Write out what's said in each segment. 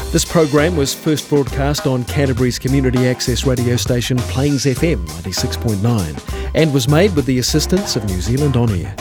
This program was first broadcast on Canterbury's community access radio station Plains FM 96.9 and was made with the assistance of New Zealand On Air.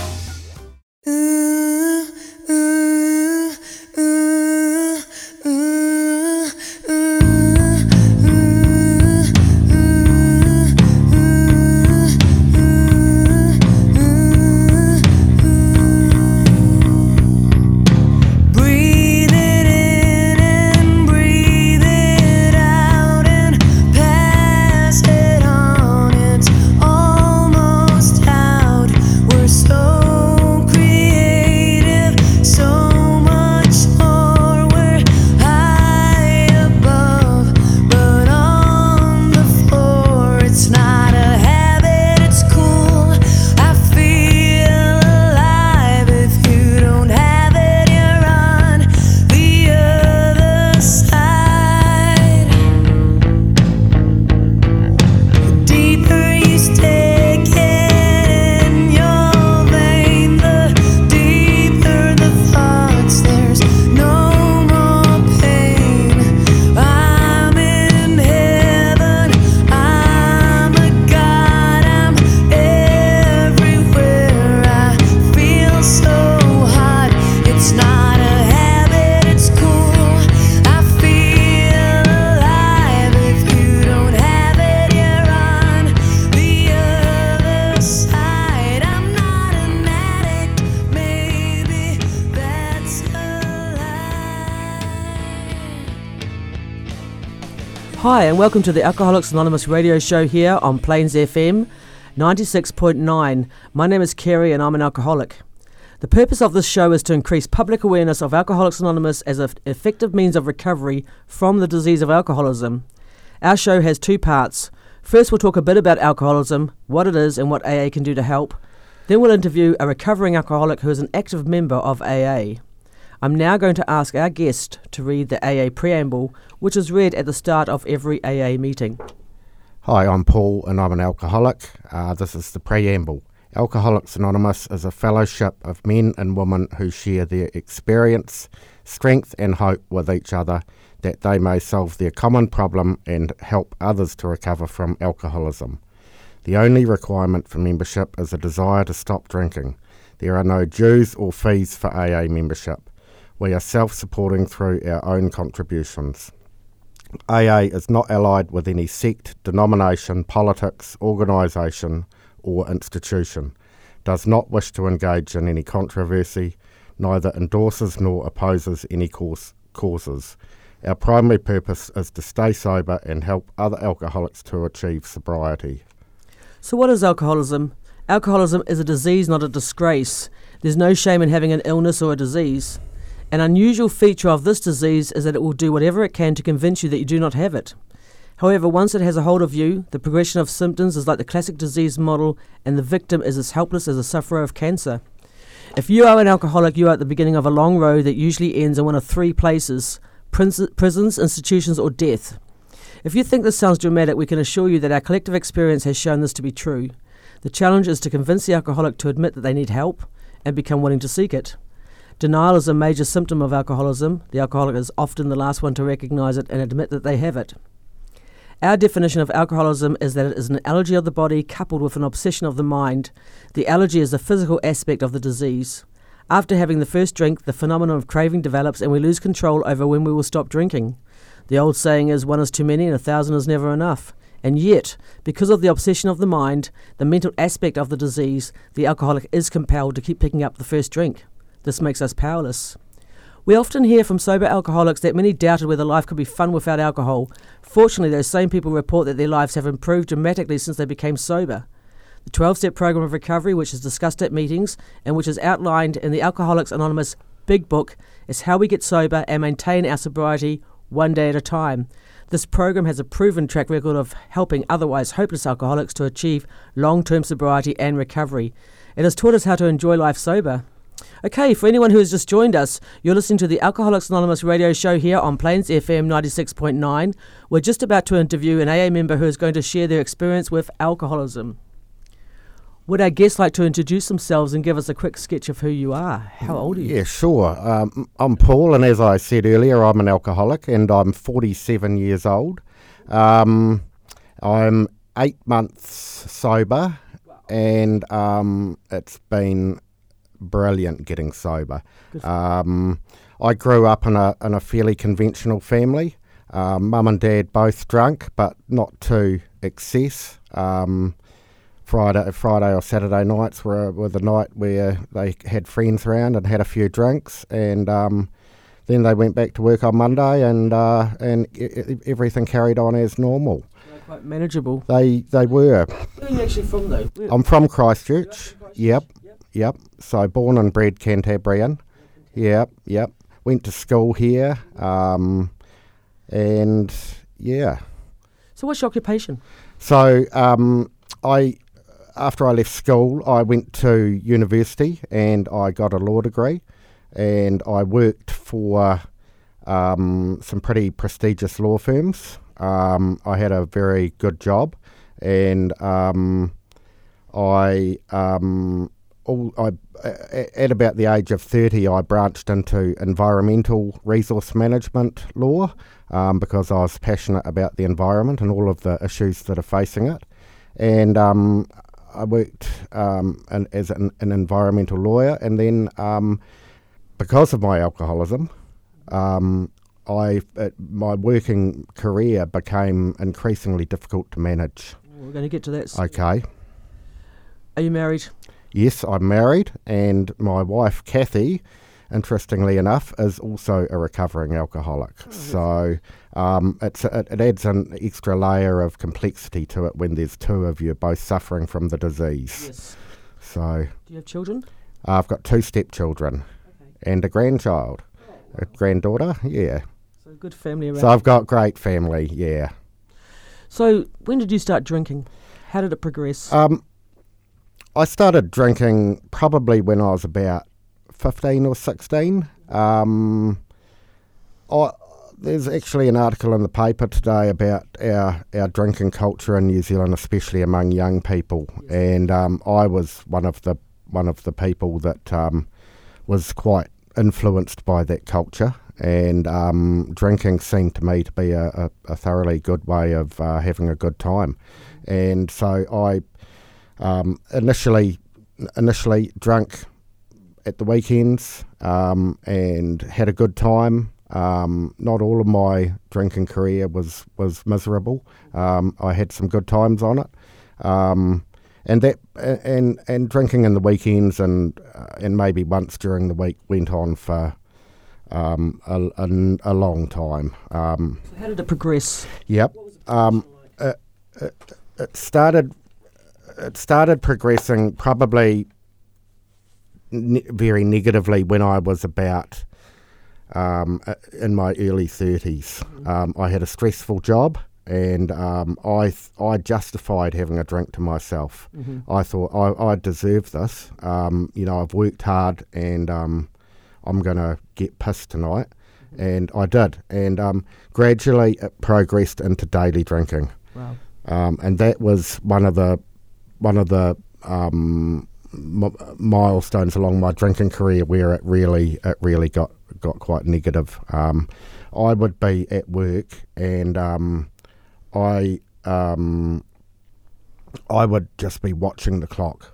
Hi and welcome to the Alcoholics Anonymous radio show here on Plains FM 96.9. My name is Kerry and I'm an alcoholic. The purpose of this show is to increase public awareness of Alcoholics Anonymous as an effective means of recovery from the disease of alcoholism. Our show has two parts. First, we'll talk a bit about alcoholism, what it is and what AA can do to help. Then we'll interview a recovering alcoholic who is an active member of AA. I'm now going to ask our guest to read the AA preamble, which is read at the start of every AA meeting. Hi, I'm Paul and I'm an alcoholic. This is the preamble. Alcoholics Anonymous is a fellowship of men and women who share their experience, strength and hope with each other that they may solve their common problem and help others to recover from alcoholism. The only requirement for membership is a desire to stop drinking. There are no dues or fees for AA membership. We are self-supporting through our own contributions. AA is not allied with any sect, denomination, politics, organisation or institution, does not wish to engage in any controversy, neither endorses nor opposes any causes. Our primary purpose is to stay sober and help other alcoholics to achieve sobriety. So what is alcoholism? Alcoholism is a disease, not a disgrace. There's no shame in having an illness or a disease. An unusual feature of this disease is that it will do whatever it can to convince you that you do not have it. However, once it has a hold of you, the progression of symptoms is like the classic disease model and the victim is as helpless as a sufferer of cancer. If you are an alcoholic, you are at the beginning of a long road that usually ends in one of three places: prisons, institutions or death. If you think this sounds dramatic, we can assure you that our collective experience has shown this to be true. The challenge is to convince the alcoholic to admit that they need help and become willing to seek it. Denial is a major symptom of alcoholism. The alcoholic is often the last one to recognise it and admit that they have it. Our definition of alcoholism is that it is an allergy of the body coupled with an obsession of the mind. The allergy is the physical aspect of the disease. After having the first drink, the phenomenon of craving develops and we lose control over when we will stop drinking. The old saying is, 1 is too many and 1,000 is never enough. And yet, because of the obsession of the mind, the mental aspect of the disease, the alcoholic is compelled to keep picking up the first drink. This makes us powerless. We often hear from sober alcoholics that many doubted whether life could be fun without alcohol. Fortunately, those same people report that their lives have improved dramatically since they became sober. The 12-step program of recovery, which is discussed at meetings and which is outlined in the Alcoholics Anonymous Big Book, is how we get sober and maintain our sobriety one day at a time. This program has a proven track record of helping otherwise hopeless alcoholics to achieve long-term sobriety and recovery. It has taught us how to enjoy life sober. Okay, for anyone who has just joined us, you're listening to the Alcoholics Anonymous radio show here on Plains FM 96.9. We're just about to interview an AA member who is going to share their experience with alcoholism. Would our guests like to introduce themselves and give us a quick sketch of who you are? How old are you? Yeah, sure. I'm Paul, and as I said earlier, I'm an alcoholic, and I'm 47 years old. I'm 8 months sober, and it's been brilliant getting sober. I grew up in a fairly conventional family. Mum and Dad both drunk, but not to excess. Friday or Saturday nights were the night where they had friends around and had a few drinks, and then they went back to work on Monday, and everything carried on as normal. They're quite manageable. They were. Where are you actually from, though? I'm from Christchurch. Yep. So born and bred Cantabrian. Yep. Went to school here, and yeah. So what's your occupation? So after I left school, I went to university and I got a law degree, and I worked for some pretty prestigious law firms. I had a very good job, and at about the age of 30, I branched into environmental resource management law because I was passionate about the environment and all of the issues that are facing it. And I worked as an environmental lawyer, and then because of my alcoholism, my working career became increasingly difficult to manage. We're going to get to that. Okay. Are you married? Yes, I'm married, and my wife, Kathy, interestingly enough, is also a recovering alcoholic. So it adds an extra layer of complexity to it when there's two of you both suffering from the disease. Yes. So. Do you have children? I've got 2 stepchildren and a grandchild, a granddaughter, yeah. So good family around. So I've got great family, yeah. So when did you start drinking? How did it progress? I started drinking probably when I was about 15 or 16. There's actually an article in the paper today about our drinking culture in New Zealand, especially among young people, and I was one of the people that was quite influenced by that culture, and drinking seemed to me to be a thoroughly good way of having a good time, and so I initially drunk at the weekends and had a good time. Not all of my drinking career was miserable. I had some good times on it, and drinking in the weekends and maybe once during the week went on for a long time. So how did it progress? Yep. It started progressing probably very negatively when I was about in my early 30s. I had a stressful job, and I justified having a drink to myself. I thought I deserve this. I've worked hard, and I'm going to get pissed tonight. And I did. And gradually it progressed into daily drinking. Wow. And that was one of the milestones along my drinking career where it really got quite negative. I would be at work, and I would just be watching the clock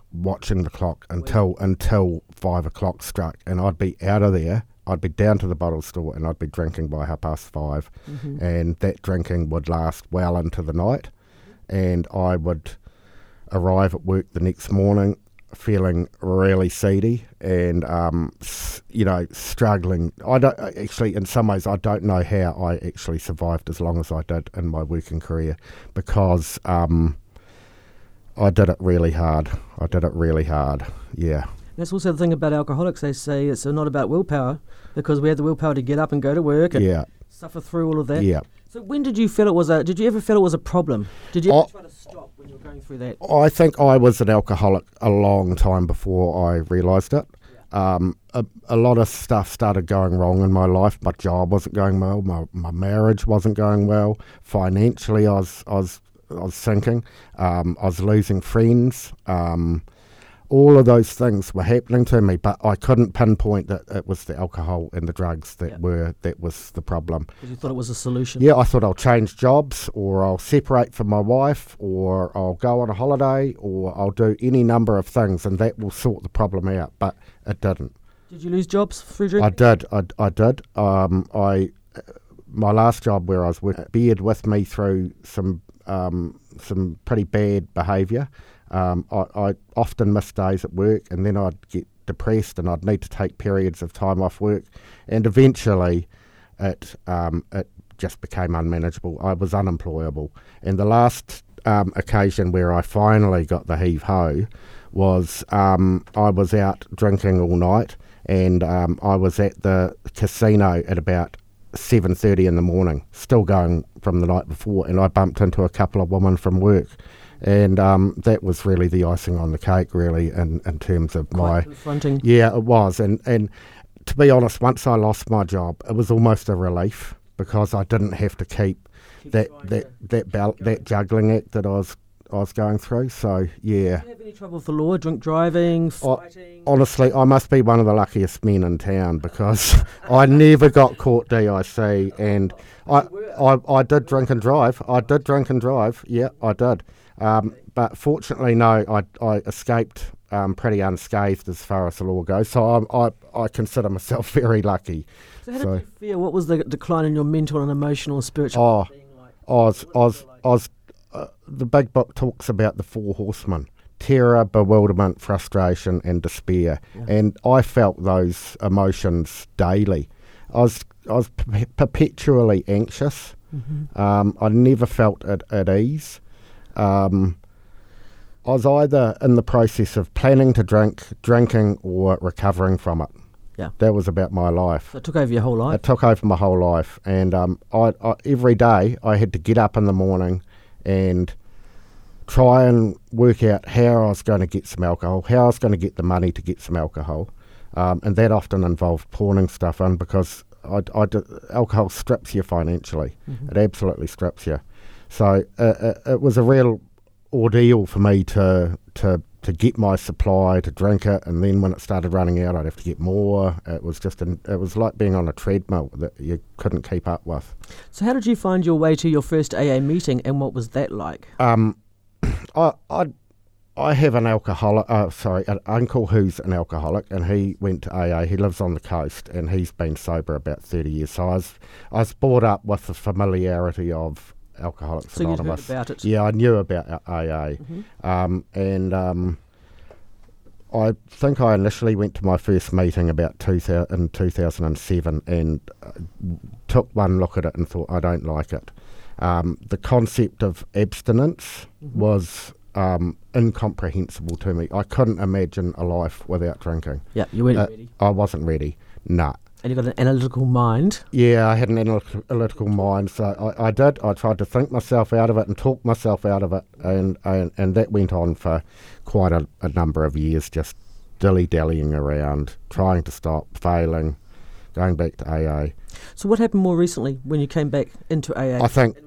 until 5 o'clock struck, and I'd be out of there. I'd be down to the bottle store, and I'd be drinking by 5:30, and that drinking would last well into the night, and I would arrive at work the next morning feeling really seedy and struggling. I don't actually, in some ways, I don't know how I actually survived as long as I did in my working career, because I did it really hard. Yeah. That's also the thing about alcoholics. They say it's not about willpower, because we have the willpower to get up and go to work and suffer through all of that. Yeah. So when did you feel it was did you ever feel it was a problem? Did you ever try to stop when you were going through that? I think I was an alcoholic a long time before I realised it. A lot of stuff started going wrong in my life. My job wasn't going well. My marriage wasn't going well. Financially, I was sinking. I was losing friends. all of those things were happening to me, but I couldn't pinpoint that it was the alcohol and the drugs that was the problem. Because you thought it was a solution. Yeah, I thought I'll change jobs, or I'll separate from my wife, or I'll go on a holiday, or I'll do any number of things, and that will sort the problem out. But it didn't. Did you lose jobs through drinking? I did. My last job where I was working bared with me through some pretty bad behaviour. I often missed days at work, and then I'd get depressed, and I'd need to take periods of time off work, and eventually it just became unmanageable. I was unemployable, and the last occasion where I finally got the heave-ho was I was out drinking all night, and I was at the casino at about 7:30 in the morning, still going from the night before, and I bumped into a couple of women from work, and that was really the icing on the cake, really, in terms of Quite confronting. Yeah, it was, and to be honest, once I lost my job, it was almost a relief, because I didn't have to keep that juggling act that I was going through. So yeah. Did you have any trouble with the law, drink driving, fighting? Honestly, I must be one of the luckiest men in town, because I never got caught DIC, and I did drink and drive. Yeah, I did. But fortunately, no, I escaped pretty unscathed as far as the law goes. So I consider myself very lucky. So how did you feel? What was the decline in your mental and emotional and spiritual being like? The big book talks about the 4 horsemen: terror, bewilderment, frustration, and despair. Yeah. And I felt those emotions daily. I was perpetually anxious. Mm-hmm. I never felt at ease. I was either in the process of planning to drinking, or recovering from it. Yeah, that was about my life. So it took over your whole life? It took over my whole life. And I every day I had to get up in the morning and try and work out how I was going to get some alcohol, how I was going to get the money to get some alcohol. And that often involved pawning stuff in, because alcohol strips you financially. Mm-hmm. It absolutely strips you. So it was a real ordeal for me to get my supply, to drink it, and then when it started running out, I'd have to get more. It was it was like being on a treadmill that you couldn't keep up with. So how did you find your way to your first AA meeting, and what was that like? I have an uncle who's an alcoholic, and he went to AA. He lives on the coast, and he's been sober about 30 years. So I was brought up with the familiarity of Alcoholics Anonymous. So you'd heard about it? Yeah, I knew about AA. Mm-hmm. I think I initially went to my first meeting in 2007, and took one look at it and thought, I don't like it. The concept of abstinence was incomprehensible to me. I couldn't imagine a life without drinking. Yeah, you weren't ready. I wasn't ready. Nah. And you got an analytical mind. Yeah, I had an analytical mind, so I did. I tried to think myself out of it and talk myself out of it, and that went on for quite a number of years, just dilly-dallying around, trying to stop, failing, going back to AA. So what happened more recently when you came back into AA? I think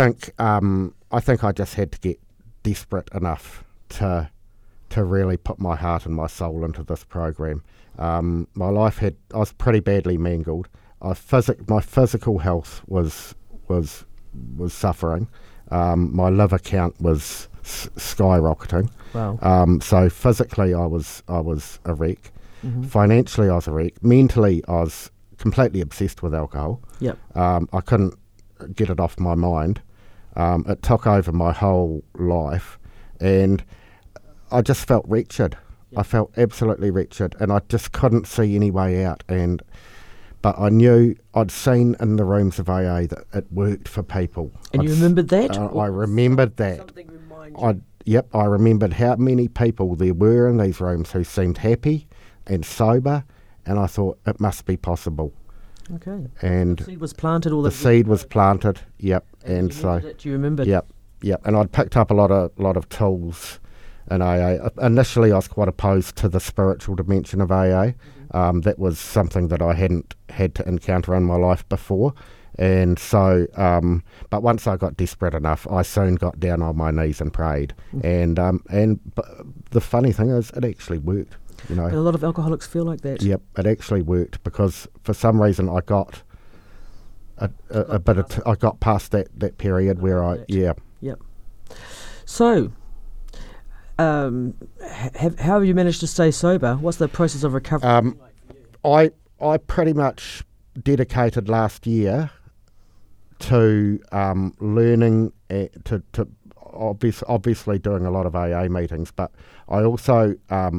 I just had to get desperate enough to really put my heart and my soul into this program. My life I was pretty badly mangled. My physical health was suffering. My liver count was skyrocketing. Wow. So physically I was a wreck. Mm-hmm. Financially I was a wreck. Mentally I was completely obsessed with alcohol. Yep. I couldn't get it off my mind. It took over my whole life, and I just felt wretched. I felt absolutely wretched, and I just couldn't see any way out. But I knew, I'd seen in the rooms of AA that it worked for people. And you remembered that? I remembered that. Something remind you? Yep, I remembered how many people there were in these rooms who seemed happy and sober, and I thought it must be possible. Okay. And the seed was planted. The seed was planted. Yep. And so. Do you remember? Yep. And I'd picked up a lot of tools in AA. Initially, I was quite opposed to the spiritual dimension of AA. Mm-hmm. That was something that I hadn't had to encounter in my life before, And so, but once I got desperate enough, I soon got down on my knees and prayed. And the funny thing is, it actually worked. You know, And a lot of alcoholics feel like that. Yep, it actually worked because for some reason I got a bit of I got past that period where Yep. So, how have you managed to stay sober? What's the process of recovery? I pretty much dedicated last year to learning to obviously doing a lot of AA meetings, but I also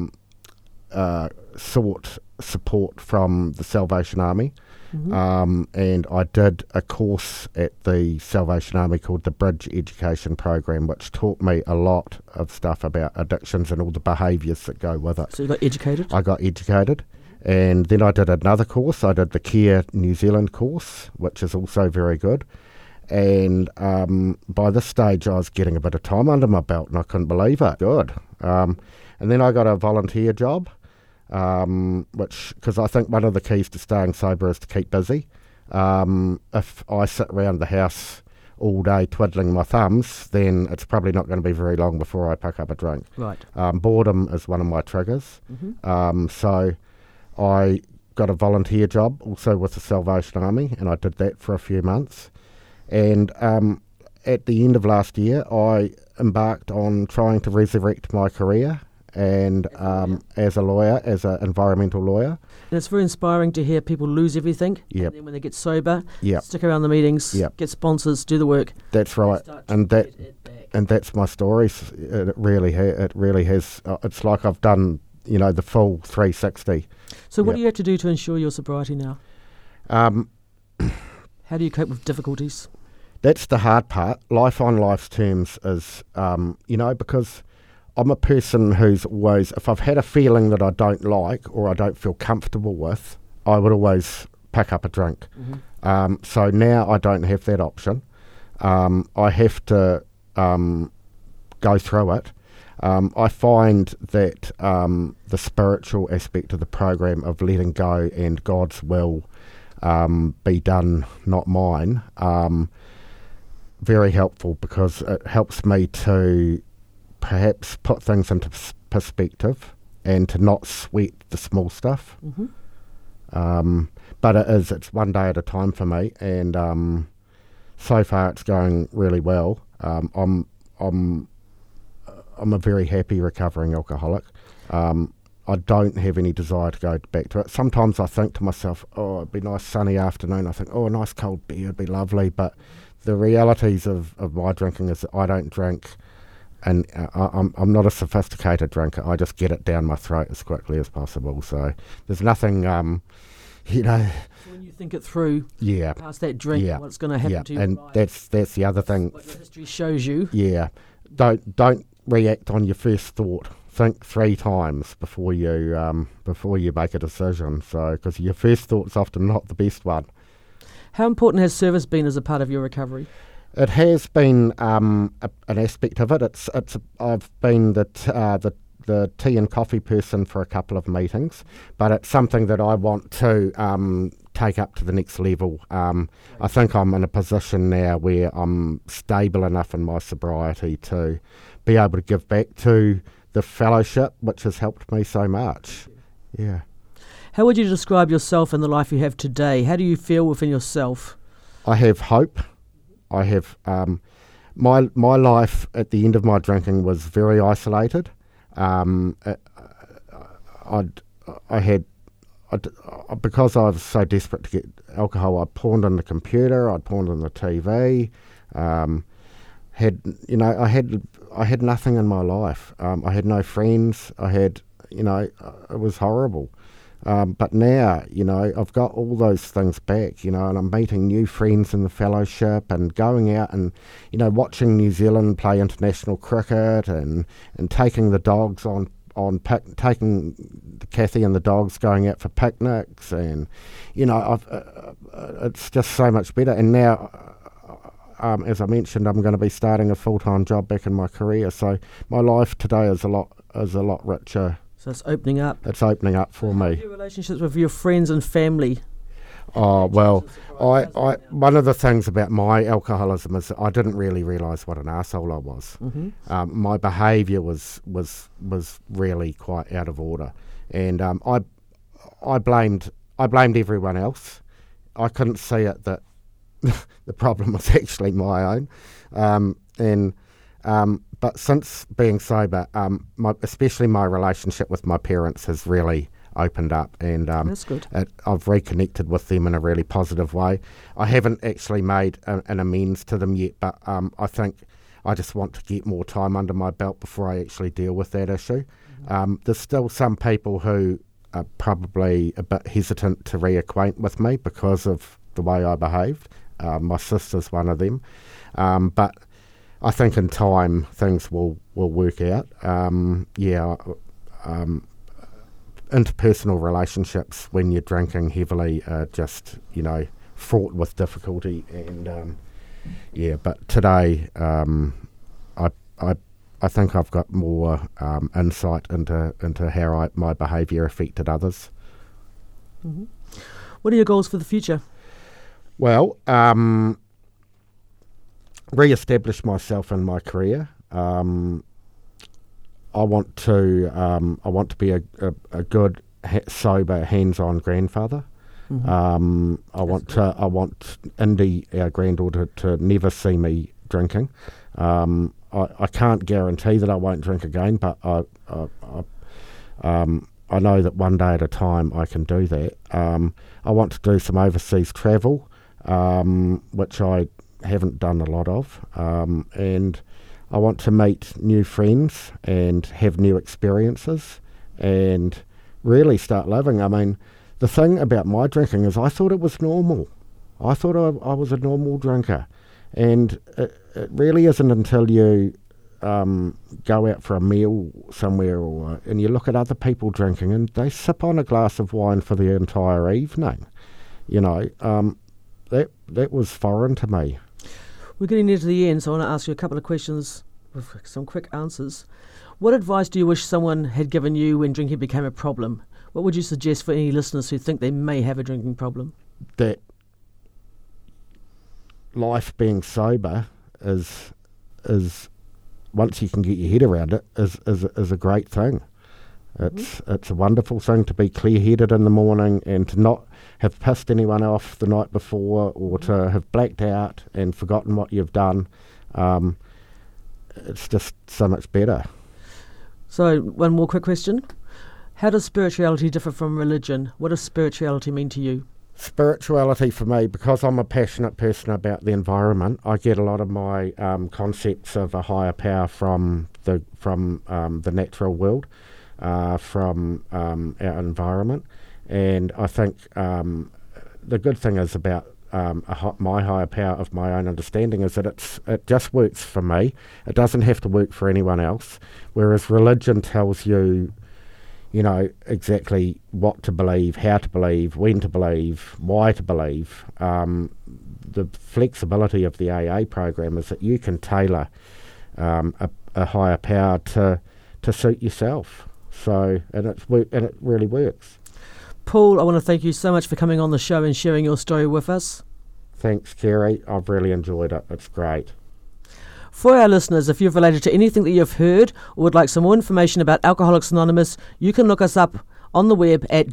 sought support from the Salvation Army. And I did a course at the Salvation Army called the Bridge Education Program, which taught me a lot of stuff about addictions and all the behaviours that go with it. So you got educated? I got educated. And then I did another course. I did the Care New Zealand course, which is also very good. And by this stage, I was getting a bit of time under my belt, and I couldn't believe it. Good. And then I got a volunteer job, because I think one of the keys to staying sober is to keep busy. If I sit around the house all day twiddling my thumbs, then it's probably not going to be very long before I pick up a drink. Right. Boredom is one of my triggers. So I got a volunteer job also with the Salvation Army, and I did that for a few months. And at the end of last year, I embarked on trying to resurrect my career and as a lawyer, as an environmental lawyer. And it's very inspiring to hear people lose everything. Yep. And then when they get sober, Yep. stick around the meetings, Yep. get sponsors, do the work. That's right. And that's my story. It really has. It's like I've done, the full 360. So what Yep. do you have to do to ensure your sobriety now? How do you cope with difficulties? That's the hard part. Life on life's terms is, because I'm a person who's always, if I've had a feeling that I don't like or I don't feel comfortable with, I would always pick up a drink. So now I don't have that option. I have to go through it. I find that the spiritual aspect of the program of letting go and God's will be done, not mine, very helpful, because it helps me to perhaps put things into perspective and to not sweat the small stuff. But it's one day at a time for me, and so far it's going really well. I'm a very happy recovering alcoholic. I don't have any desire to go back to it. Sometimes I think to myself, oh, it'd be a nice sunny afternoon. I think, oh, a nice cold beer would be lovely. But the realities of my drinking is that I don't drink, and I'm not a sophisticated drinker. I just get it down my throat as quickly as possible. So there's nothing, So when you think it through, yeah, past that drink, what's going to happen to you? and that's the other thing. What your history shows you. Yeah, don't react on your first thought. Think 3 times before you make a decision. So, because your first thought's often not the best one. How important has service been as a part of your recovery? It has been an aspect of it. I've been the tea and coffee person for a couple of meetings, but it's something that I want to take up to the next level. I think I'm in a position now where I'm stable enough in my sobriety to be able to give back to the fellowship, which has helped me so much. Yeah. How would you describe yourself and the life you have today? How do you feel within yourself? I have hope. I have my life at the end of my drinking was very isolated. Because I was so desperate to get alcohol, I pawned on the computer, I pawned on the TV. I had nothing in my life. I had no friends. It was horrible. But now, I've got all those things back, and I'm meeting new friends in the fellowship and going out and, watching New Zealand play international cricket and taking the dogs taking Kathy and the dogs going out for picnics, and, it's just so much better. And now, as I mentioned, I'm going to be starting a full-time job back in my career, so my life today is a lot richer. So it's opening up. It's opening up for me. Your relationships with your friends and family. Oh, well, I one of the things about my alcoholism is that I didn't really realise what an arsehole I was. Mm-hmm. My behaviour was really quite out of order, and I blamed everyone else. I couldn't see it that the problem was actually my own, but since being sober, especially my relationship with my parents has really opened up, and That's good. I've reconnected with them in a really positive way. I haven't actually made an amends to them yet, but I think I just want to get more time under my belt before I actually deal with that issue. There's still some people who are probably a bit hesitant to reacquaint with me because of the way I behaved. My sister's one of them, but I think in time things will work out. Interpersonal relationships when you're drinking heavily are just, fraught with difficulty. And but today I think I've got more insight into how my behaviour affected others. Mm-hmm. What are your goals for the future? Well, re-establish myself in my career. I want to be a good, sober, hands-on grandfather. Mm-hmm. I want Indy, our granddaughter, to never see me drinking. I can't guarantee that I won't drink again, but I know that one day at a time I can do that. I want to do some overseas travel, which I haven't done a lot of, and I want to meet new friends and have new experiences and really start living. I mean, the thing about my drinking is I thought it was normal. I thought I was a normal drinker. And it really isn't until you go out for a meal somewhere and you look at other people drinking and they sip on a glass of wine for the entire evening. That was foreign to me. We're getting near to the end, so I want to ask you a couple of questions with some quick answers. What advice do you wish someone had given you when drinking became a problem? What would you suggest for any listeners who think they may have a drinking problem? That life being sober is once you can get your head around it, is a great thing. It's a wonderful thing to be clear-headed in the morning and to not have pissed anyone off the night before or to have blacked out and forgotten what you've done. It's just so much better. So, one more quick question. How does spirituality differ from religion? What does spirituality mean to you? Spirituality for me, because I'm a passionate person about the environment, I get a lot of my concepts of a higher power from the natural world, from our environment. And I think the good thing is about my higher power of my own understanding is that it just works for me. It doesn't have to work for anyone else. Whereas religion tells you, exactly what to believe, how to believe, when to believe, why to believe. The flexibility of the AA program is that you can tailor a higher power to suit yourself. So, and it really works. Paul, I want to thank you so much for coming on the show and sharing your story with us. Thanks, Kerry. I've really enjoyed it. It's great. For our listeners, if you've related to anything that you've heard or would like some more information about Alcoholics Anonymous, you can look us up on the web at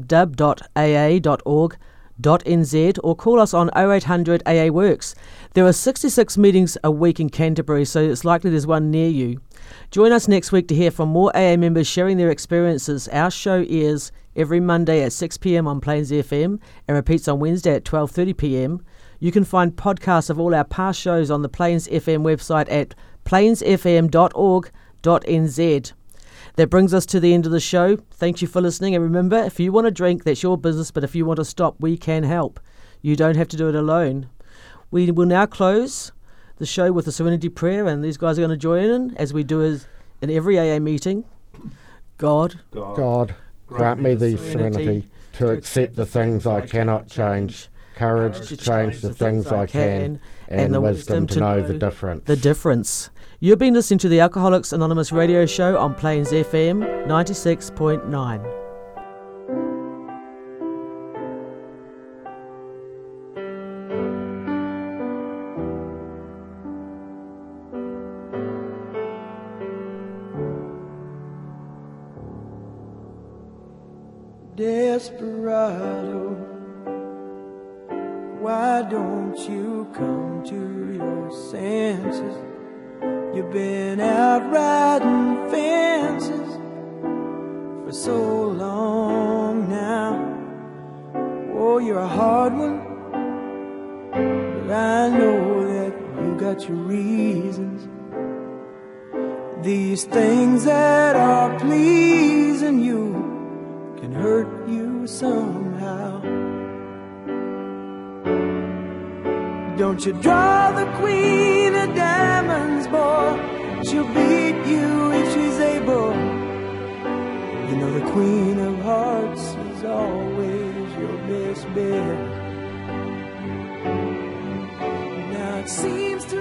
www.aa.org.nz or call us on 0800 AA Works. There are 66 meetings a week in Canterbury, so it's likely there's one near you. Join us next week to hear from more AA members sharing their experiences. Our show airs every Monday at 6 p.m. on Plains FM and repeats on Wednesday at 12:30 p.m. You can find podcasts of all our past shows on the Plains FM website at plainsfm.org.nz. That brings us to the end of the show. Thank you for listening, and remember, if you want to drink, that's your business, but if you want to stop, we can help. You don't have to do it alone. We will now close the show with a serenity prayer, and these guys are going to join in, as we do in every AA meeting. God, grant me the serenity to accept the things I cannot change, courage to change the things I can, and the wisdom to know the difference. You've been listening to the Alcoholics Anonymous radio show on Plains FM 96.9. desperado. Why don't you come to your senses? You've been out riding fences for so long now. Oh, you're a hard one, but I know that you got your reasons. These things that are pleasing you can hurt you somehow. Don't you draw the queen of diamonds, boy. She'll beat you if she's able. You know the queen of hearts is always your best bet. Now it seems to